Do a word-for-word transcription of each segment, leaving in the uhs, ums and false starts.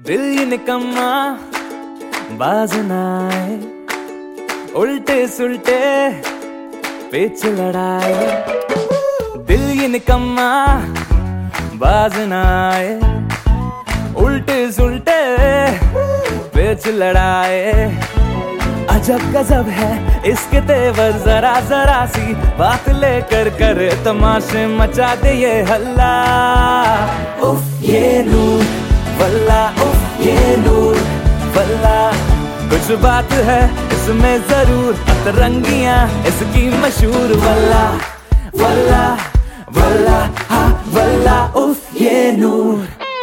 दिल ये निकम्मा बाज ना आए, उल्टे सुल्टे पेच लड़ाए। दिल ये निकम्मा बाज ना आए, उल्टे सुल्टे पेच लड़ाए। अजब गजब है इसके तेवर, जरा जरा सी बात लेकर कर तमाशे मचा दे ये हल्ला। उफ ये नूर वल्ला, उफ ये नूर वल्ला। कुछ बात है इसमें जरूर, अतरंगियां इसकी मशहूर। वल्ला वल्ला वल्ला हा वल्ला, उफ ये नूर।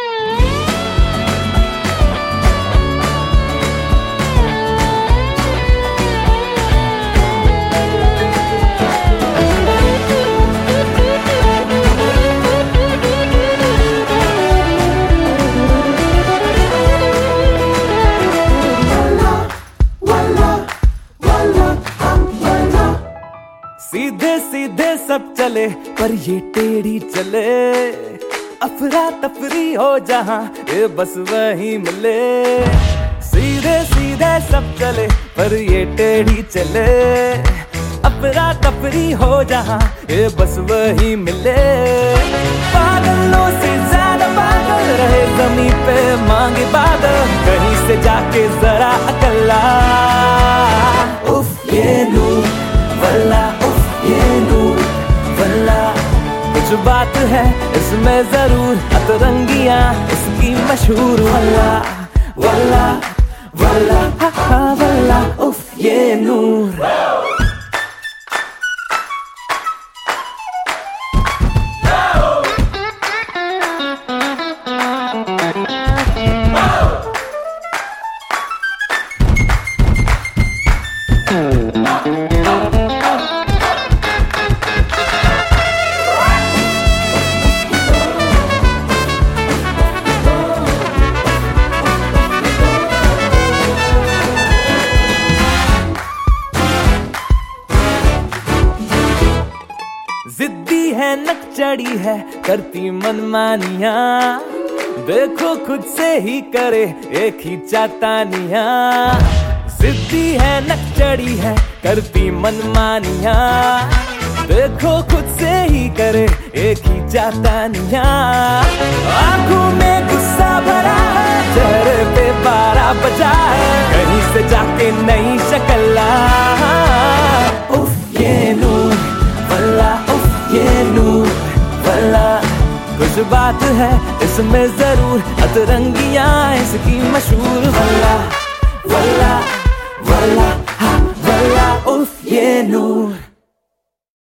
सीधे सीधे सब चले पर ये टेढ़ी चले, अफरा तफरी हो जहां ये बस वही मिले। सीधे सीधे सब चले पर ये टेढ़ी चले, अफरा तफरी हो जहां ये बस वही मिले। पागलों से ज्यादा पागल रहे जमीन पे मांगे बादल, कहीं से जाके जरा अकल्ला। उफ ये नूर वल्ला, ये नूर वल्ला। कुछ बात है इसमें जरूर, अतरंगियां इसकी मशहूर। वल्ला वल्ला वल्ला हा हा वल्ला, उफ ये नूर। जिद्दी है नकचड़ी है करती मनमानियां, देखो खुद से ही करे एक ही चातानियां। जिद्दी है नकचड़ी है करती मनमानियां, देखो खुद से ही करे एक ही चातानियां। आंखों में गुस्सा भरा है, चेहरे पे बारह बजा है, कहीं से जाके नई शक्ल। उफ ये नूर वल्ला, ये नूर वल्ला। कुछ बात है इसमें जरूर, अतरंगियां इसकी मशहूर। वल्ला वल्ला वल्ला हा वल्ला, उफ ये नूर।